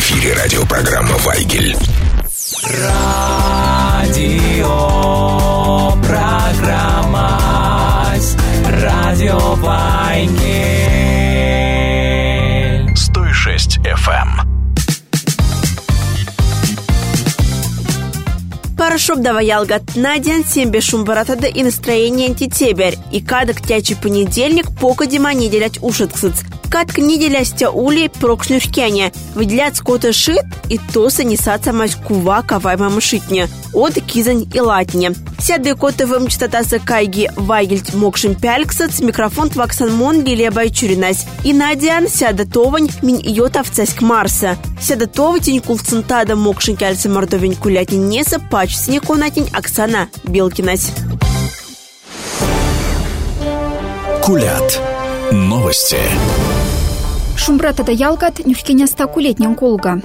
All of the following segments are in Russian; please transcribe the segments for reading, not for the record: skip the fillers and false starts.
эфире радиопрограмма «Вайгель». Радиопрограмма «Радио Вайгель». 106 FM. Парашоб давай ялгат на день сембе шумбаратада и настроение антитебер. И кадок тячий понедельник пока дима не делять ушитксыц. Кадка не делястя ули прокшнюшкяне. Выделять скота шит и тоса несаться мать кува кавайма мышитня. От кизань и латня. Сяды коты вымчтатаса кайги вайгельт мокшим пяльксыц. Микрофон тваксан мон гелия байчуринась. И надян сяда товань минь йота в цаськ Марса. Сяда товатень кулцентада мокшин кяльца мордовень кулятин неса пач снеконатень Оксана Белкинась. Кулят. Новости. Шумбратада ялгат нюхкеня стакулетнен колга.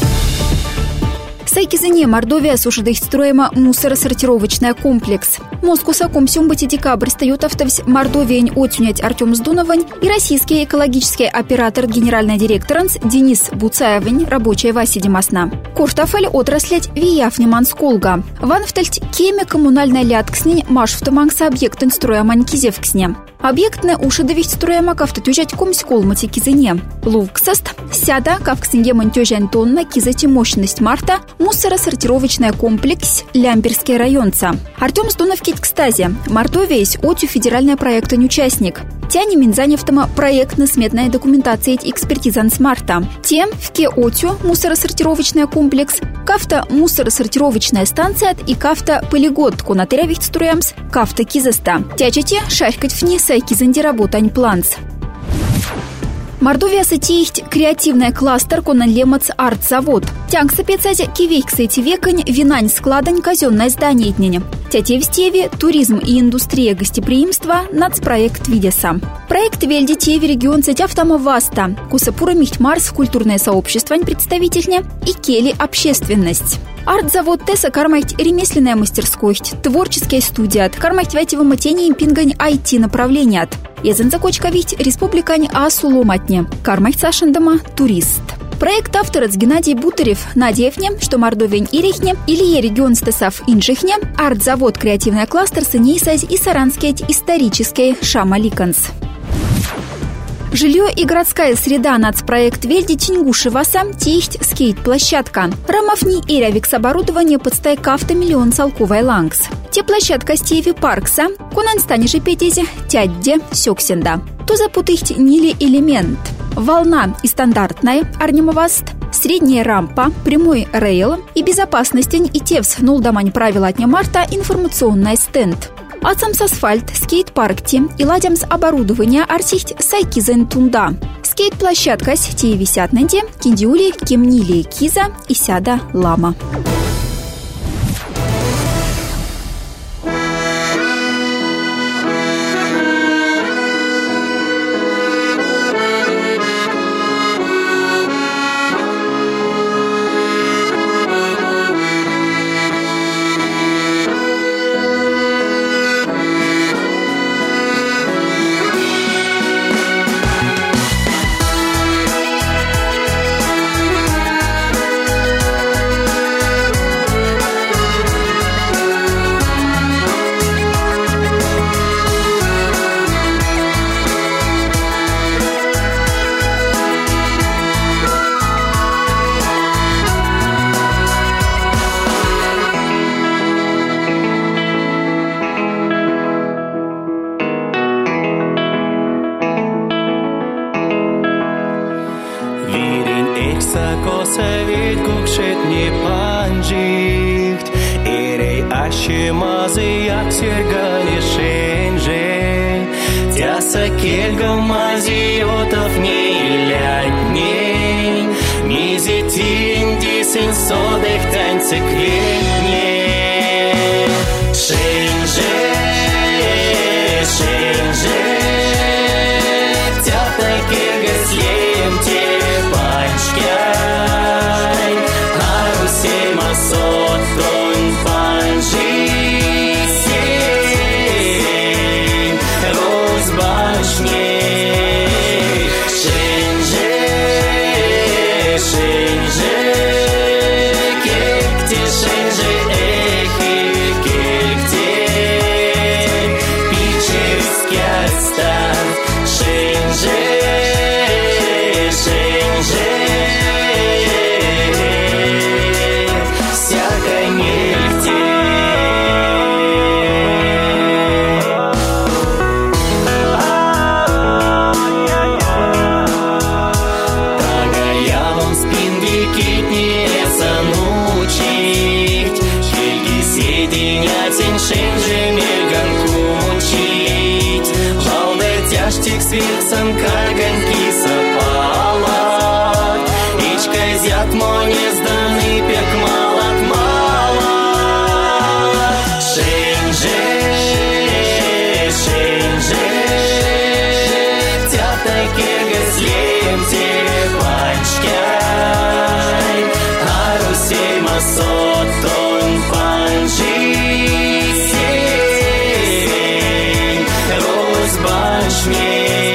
Сайкизыне Мордовия сушидых строема мусоросортировочный комплекс. Москусаком сюмбати декабрь стает автовсь Мордовиень отюнять Артем Сдуновань и российский экологический оператор генеральный директор Денис Буцаевень рабочая Васи Демасна. Куртафель отраслять вияфнеман сколга. Ванфтальть кеме коммунальная лятксне машфтамангса объектен строемань кизевксне. Объектне ушидовить строема кавтотюжать комсколмати кизыне. Лувксаст сяда кавксинге монтёжань тонна кизати мощность марта мусоросортировочный комплекс Лямберский районца. Артем Сдунов кстати, Мордовия есть отю федеральный проектный участник. Тяне минзаневтома проектно-сметная документация и экспертиза с марта. Тем в ке отю мусоросортировочный комплекс, кафта мусоросортировочная станция и кафта полиготку на терявихт строямс, кафта кизаста. Тячете шарькать в ней сайкизанди работань планс. Мордовия сетиихть креативный кластер конан лемац арт-завод. Тянг сапецазе кивейксэти векань винань складань казенное здание дняня. Тяте в стеве туризм и индустрия гостеприимства нацпроект видеса. Проект вельди теве регион цетяфтама васта. Кусапура михтмарс культурное сообщество представительня и кели общественность. Арт-завод Теса кармайт ремесленная мастерскость, творческая студия, кармайт вятива матени импингань IT направления. Езен закочкавить республикань Асуломатне, кармайт сашендама турист. Проект авторец Геннадий Бутарев надеевне, что Мордовень Ирихне, Илье регион стесав Инжихне, арт-завод креативный кластер сынейсась и саранский исторический Шамаликанс. Жилье и городская среда нацпроект Вельди Тингуши Васа тихть скейт-площадка. Рамовни и рявикс оборудование подстай кафта миллион салковай лангс. Те площадка стеви паркса, конан станиже петези тядде сёксенда. То запутыхть нили элемент. Волна и стандартная арнимоваст, средняя рампа, прямой рейл и безопасность и тевс нулдамань правила дня марта информационный стенд. Ацамс асфальт, скейт-паркти и ладямс оборудование артихть сайкизен тунда. Скейт-площадка сети висят ненде, киндиули, кемнили, киза и сяда лама. Шенже карганки запала. Ичка зят мой не сданный пек малат мала. Шенже, тяптай киргыз лемте панчкай. Арусей масотон панжи сень, розбачме.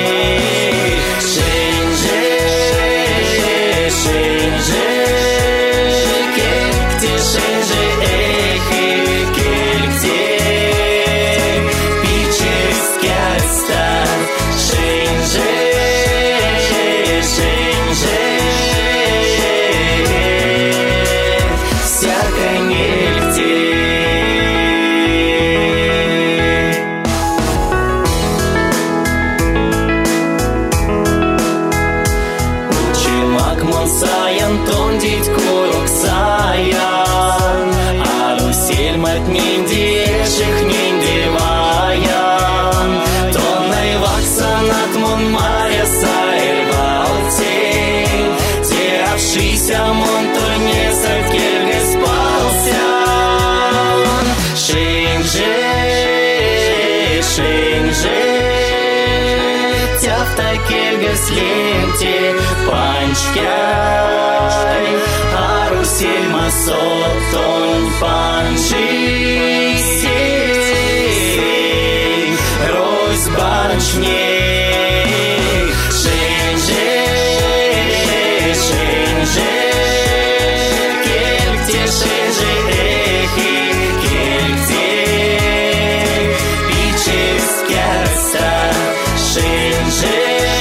Ленте панчкай, арусель масотон панжи сень, розбачне. Шенже, кельте шенже эхи, кельте пическяста. Шенже,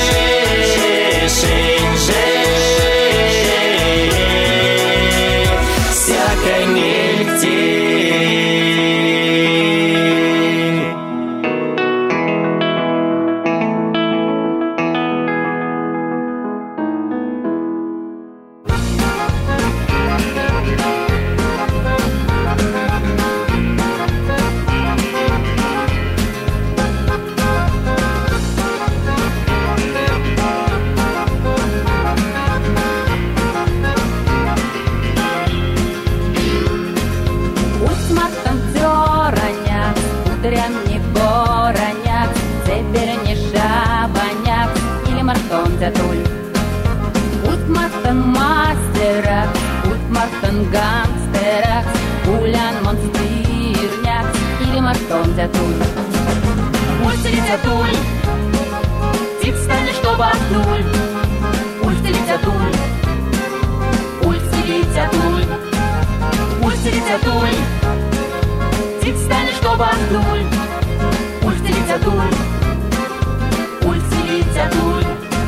всякой нигде. Гангстера, Улян монстырняк или Мартон Дзятуль. Ультили Дзятуль, тик стали, чтобы Абдуль. Ультили Дзятуль, ультили Дзятуль, ультили Дзятуль, тик стали, чтобы Абдуль. Ультили Дзятуль, ультили Дзятуль.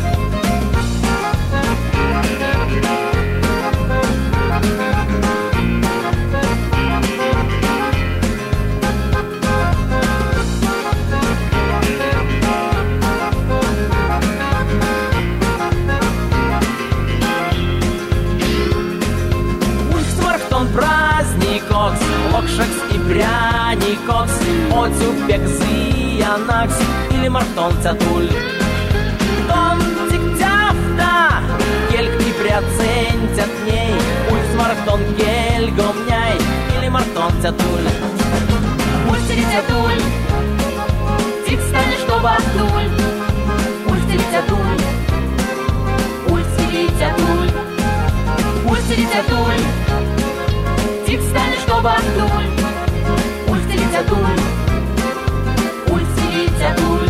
Локшекс и пряникокс, Отюбек зиянакс или Мартон Дзятуль. Тонтик тяфта, кельк не приоцентят ней, Ульс Мартон кельгомняй или Мартон Дзятуль. Ультили Дзятуль, тик стали, чтобы Абдуль. Ультили Дзятуль, ультили Дзятуль, ультили Дзятуль. Тик стали, чтобы Абдуль. Ультили Дзятуль, ультили Дзятуль.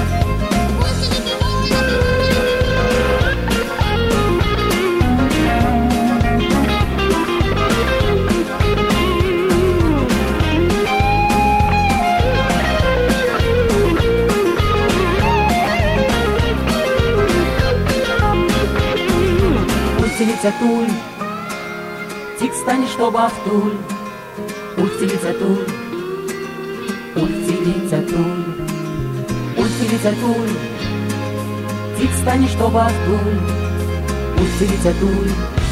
Ультили Дзятуль, тик стали, чтобы Абдуль. Ультили Дзятуль, ультили Дзятуль, ультили Дзятуль, тик стали, чтобы Абдуль. Ультили Дзятуль,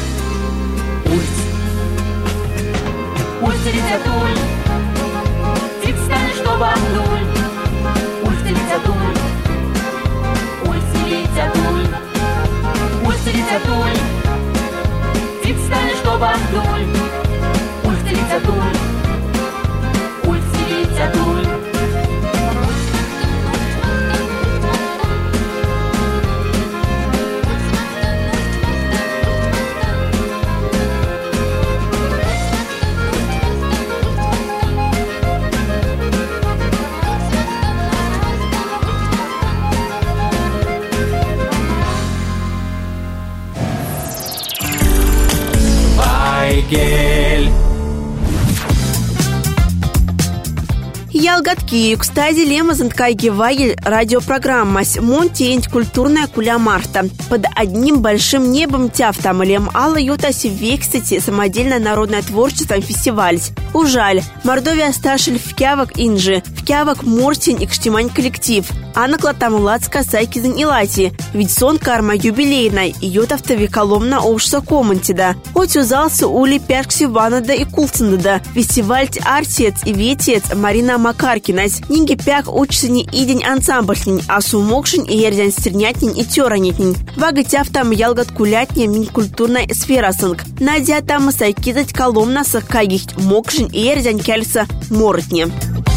ультили Дзятуль, тик стали, чтобы Абдуль. Ультили Дзятуль, ультили уль, устелится туль, тик станешь, что бахтуль, устелится туль, устелится туль. Вайгель. Ялгатки, кстати, лемазан кайги вайгель радиопрограмма «Монтень культурная куля марта». Под одним большим небом тяфтам лем алла ютаси вексити самодельное народное творчество фестиваль. Ужаль, Мордовия сташель вкявок инжи, вкявок мортень и кштимань коллектив. Анна клатам лацка сайкизен илати, ведь сон карма юбилейной, и ютавтови коломна обшса комантида. Хоть узался ули пяшкси ванада и кулцендада, фестиваль артец и ветец Марина Макаркинась, нинги пяк учсени и день ансамбльнень, а сумокшень и ерзян стернятнень и тёранетнень. Вага тяфтам ялгат кулятня мин культурная сфера сынг. Надя там сайкизать коломна саккагихт мокшень и ерзян кяльса моротне.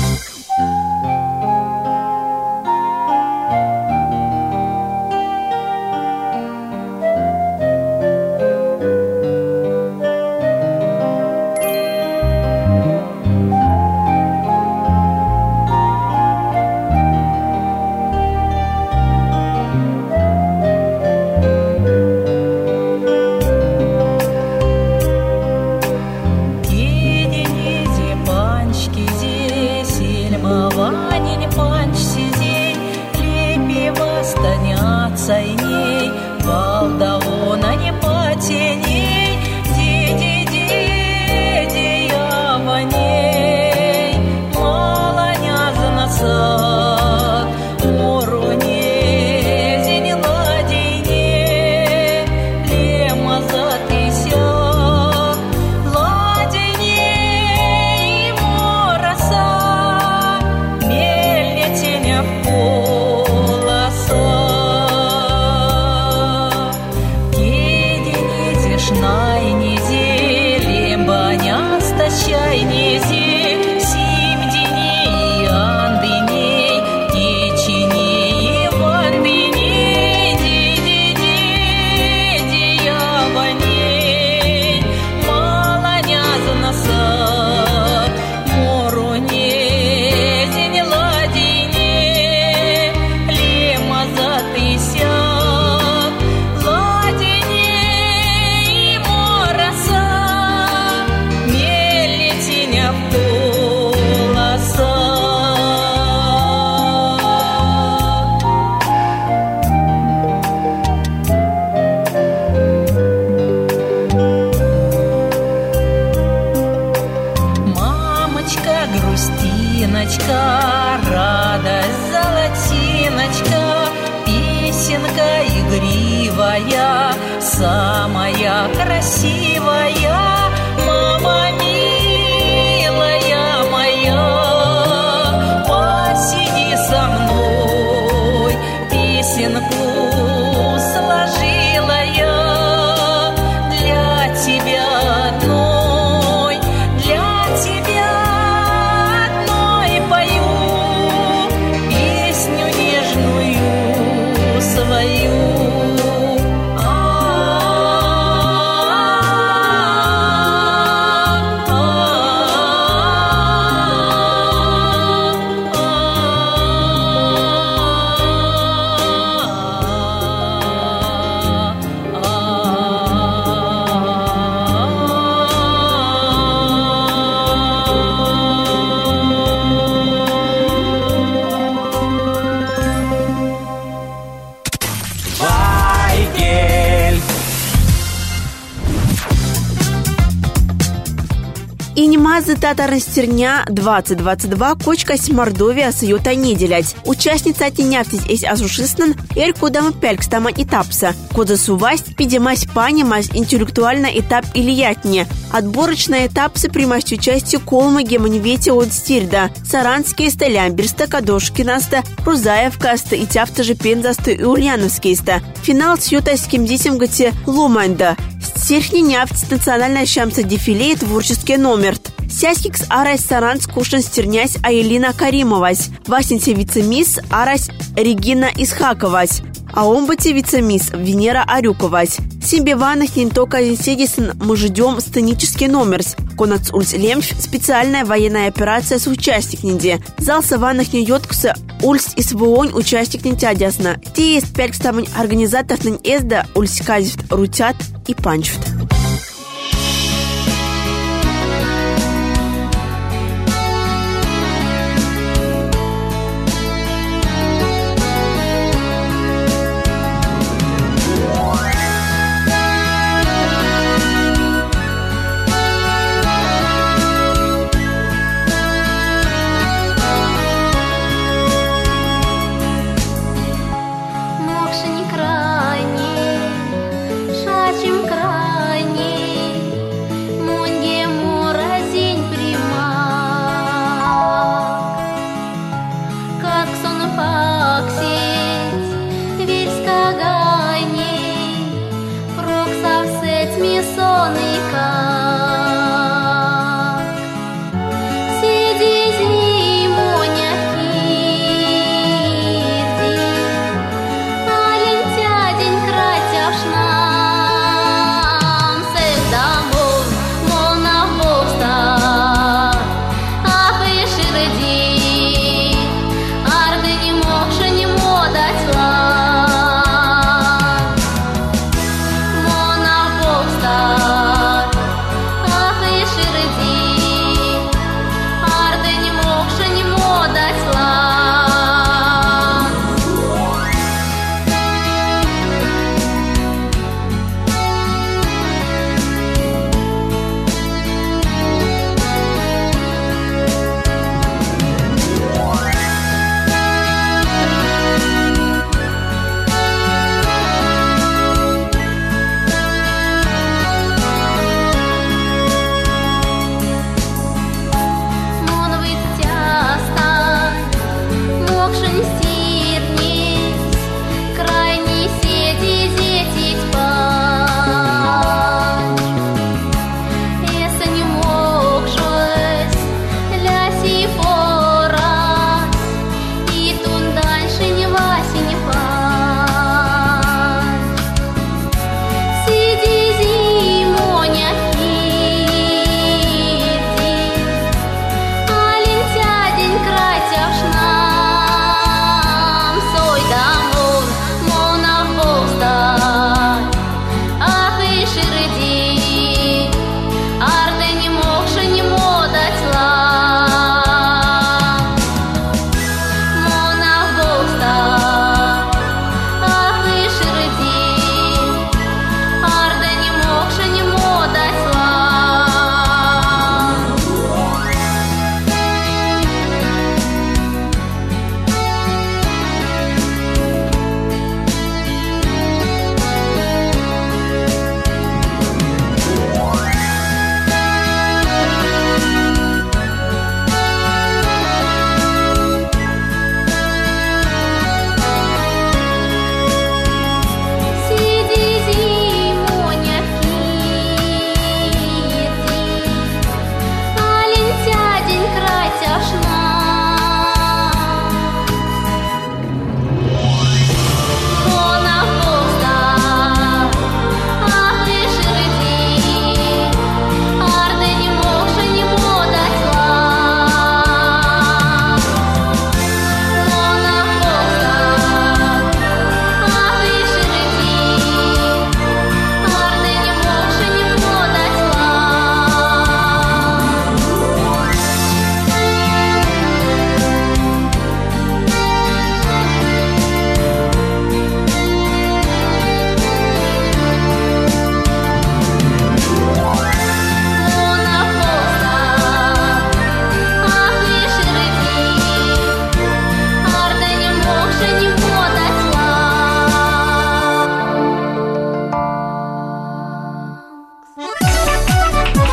Самая красивая, мама милая моя, посиди со мной, песенку сложила я для тебя одной, для тебя одной пою песню нежную свою. Мазы татарастерня 2022 кочкась Мордовия саюта неделять. Участница отеняптись эсь асушистнан эр кодам пелькстама этапса. Кода сувасть пидемась панимась интеллектуально этап ильятне. Отборочный этап с примастью участия Колма Геманивете от Стирда, Саранский ста, Лямберста, Кадошкинаста, Рузаевкаста и Тяфтажи Пензаста и Ульяновскийста. Финал с ютайским детям гати Луманда. Стирхни нявц национальная щамса дефиле творческий номер. Сяськикс арась Саранск кушан стернясь Аэлина Каримовась. Васенте вице-мисс арась Регина Исхаковась. А омбате вице-мисс Венера Арюковась. Симбеванах не только седисан мы ждем сценический номер. Конец ульс Лемф специальная военная операция с участниками. Зал саванах не йоткуса ульс и своонь участник не тядясна. Те есть 5 ставань организаторов нын эзда ульс казифт рутят и панчфт. Крайне, шачим край.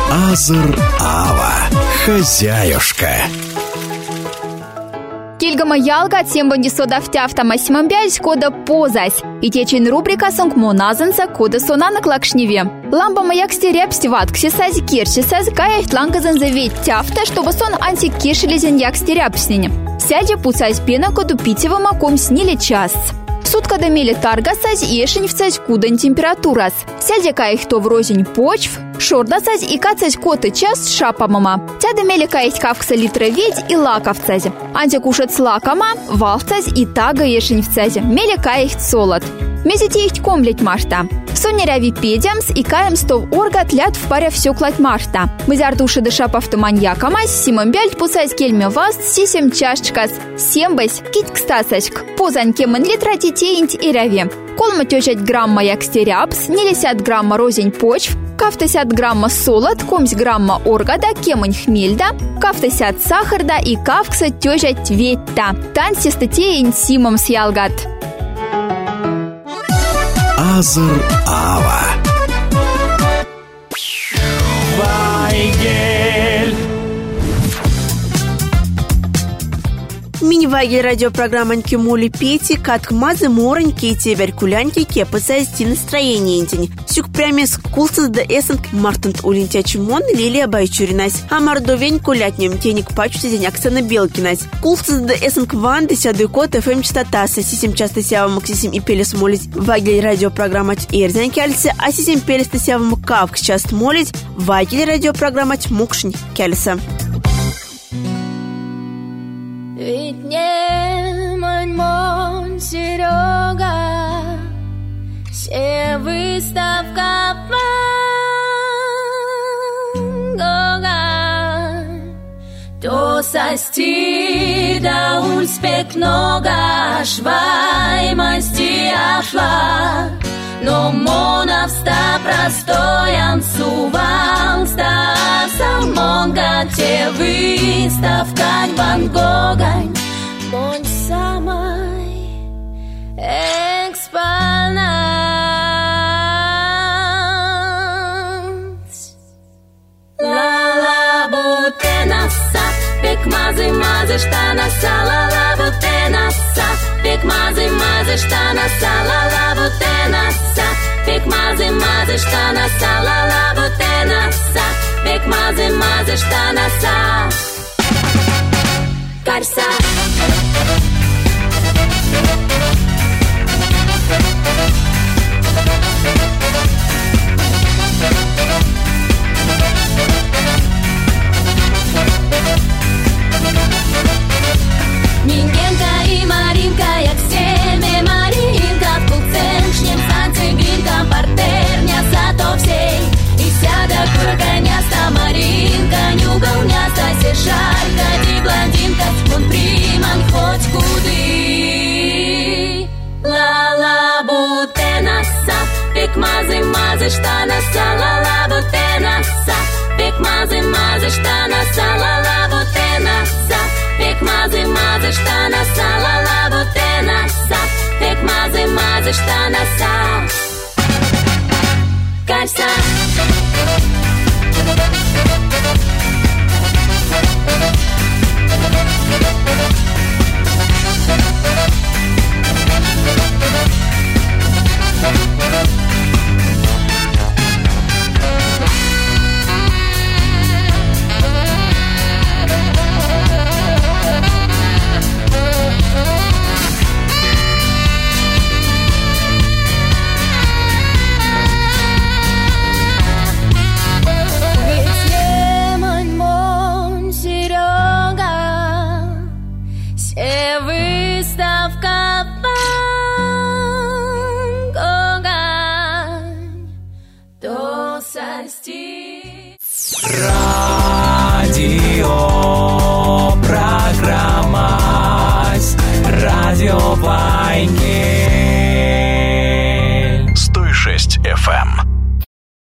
Азыр Ава, хозяюшка. Кильгама ялга тембанди содафтя автомасимамбяльс кода позась. И течен рубрика сонгмо назанса кода сонана клакшневе. Ламба маяк стерепсти ваткси сази кирчи сази каяхт лангазан завет тяфта, чтобы сон антикешелезен як стерепснене. Сядя пуцась пена коду питева маком снили час. Сутка домели таргасась и ешеневцась кудан температурас. Сядя каих то врозень почв, шордасась и кацать коты час шапа мама. Тя домели каих кавкса литра ведь и лаковцази. Антикушет с лакома, валцась и тага ешеневцази. Мели каих солод. Мезите их комлять марта. Сонеряви педямс и каем стов орга тлят в паре все клать марта. Мызар души дыша автоманьякамась, симам бяльт пусась кельме васт, сисем чашчкас, сембась, кить кстасачк. Позаньке мэн литра тетеинть и ряви. Колма тёчать грамма як стеряпс, 50 грамма розень почв, 50 грамма солод, 50 грамма оргада, кемань хмельда, 50 сахарда и кавкса тёчать ветта. Танси статеинь симам сялгат. Азыр Ава. Вайгель. Мини-вайгель радиопрограмма Нкемули Пети, каткмазы мороньки и тебер куляньки кепы сайсти настроение интень. Сюк прямес кулсыз да эсенк мартант улинтя чумон Лилия Байчуринась. А мордовень кулятнем тенек пачу сидень Оксана Белкинась. Кулсыз да эсенк ван десятый код ФМ частотаса. Сисим часто сява максисим и пелес молить. Вайгель радиопрограмма Эрзян кяльсе, а сисим пелес сява макавк част молить. Вайгель радиопрограмма Мукшень кяльсе. Ведь не мон Серега, все выставка Ван Гога, то сости да успех много, швай масти ашла, но моновста простоян сувал, стався монга те выставка Ван Гога, мон самой экспонат. Ла-ла бутенаса, пек-мазы-мазы, штанаса, ла-ла бутенаса, пек-мазы-мазы, штанаса, ла-ла бутенаса, пек-мазы-мазы, штанаса, ла-ла бутенаса, пек-мазы-мазы, штанаса. Карса. Ниненка и Маринка, як семе Маринка, в куценшнем станции гринка, партерня зато всей. И сяда курганяста Маринка, нюгалняста сешарка, ди блондинка, он приман хоть куды. Ла-ла бутенаса, пек-мазы-мазы, штанаса, ла-ла бутенаса, пек-мазы-мазы, штанаса, ла-ла бутенаса, пек-мазы-мазы, штанаса, ла-ла бутенаса, пек-мазы-мазы, штанаса. Кальса. Радио программа Радио Вайгель.